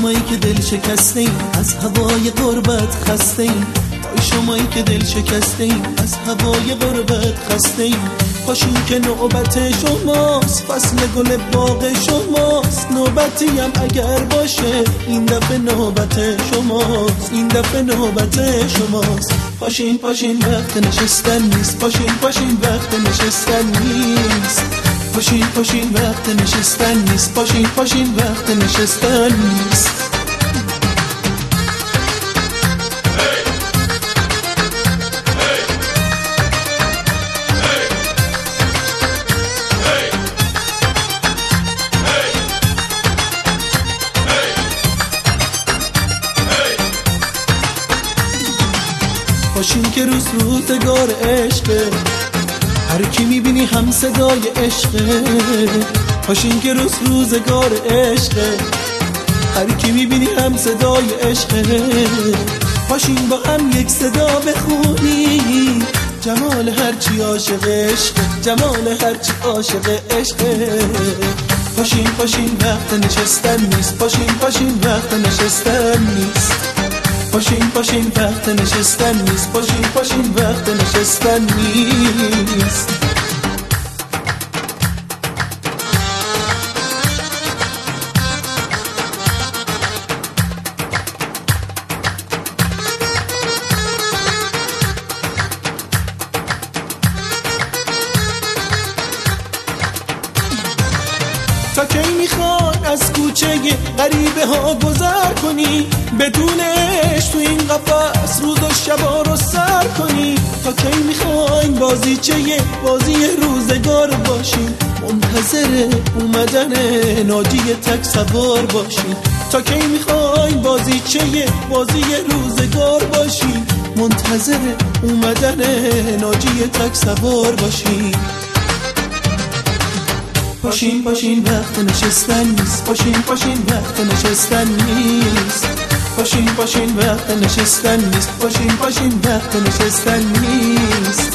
شمایی که دل شکسته ایم از هوای غربت خسته ایم، وای شمایی که دل شکسته ایم از هوای غربت خسته ایم. پاشین که نوبت شماست، فصل گل باغ شماست، نوبتی هم اگر باشه این دفعه نوبت شماست، این دفعه نوبت شماست. پاشین پاشین وقت نشستن نیست، پاشین پاشین وقت نشستن نیست، پاشین پاشین وقت نشستن نیست، پاشین پاشین وقت نشستن نیست. پاشین که روزگار عشقه، هر کی میبینی هم صدای عشقه. پاشین که روزگار عشقه، هر کی میبینی هم صدای عشقه. پاشین با هم یک صدا بخونی جمال هرچی عاشق عشقه، جمال هرچی عاشق عشقه. پاشین پاشین وقت نشستن نیست، پاشین پاشین وقت نشستن نیست، پاشین پاشین وقت نشستن نیست، پاشین پاشین وقت نشستن نیست. تا کی میخوان از کوچه غریبه ها گذر کنی، بدون عشق تو این قفس روز و شبا رو سر کنی. تا کی میخواین بازیچه بازی روزگار باشین، منتظر اومدن ناجی تک سوار باشین. تا کی میخواین بازیچه بازی روزگار باشین، منتظر اومدن ناجی تک سوار باشین. پاشین پاشین وقت نشستن نیست، پاشین پاشین وقت نشستن نیست، پاشین پاشین وقت نشستن نیست، پاشین پاشین وقت نشستن نیست.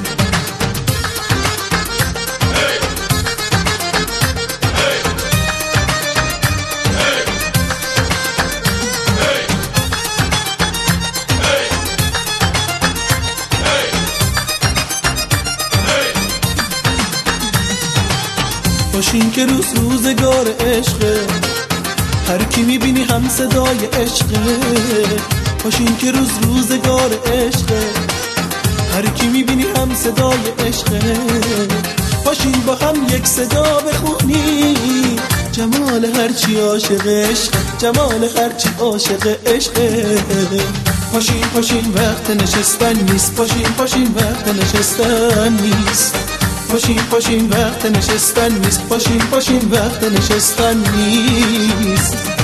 پاشین که روزگار عشقه، هر کی میبینی هم صدای عشقه. پاشین که روزگار عشقه، هر کی میبینی هم صدای عشقه. پاشین با هم یک صدا بخونی جمال هرچی عاشق عشقه، جمال هرچی عاشق عشقه. پاشین پاشین وقت نشستن نیست، پاشین پاشین وقت نشستن نیست، پاشین پاشین وقت نشستن نیست، پاشین پاشین وقت نشستن نیست.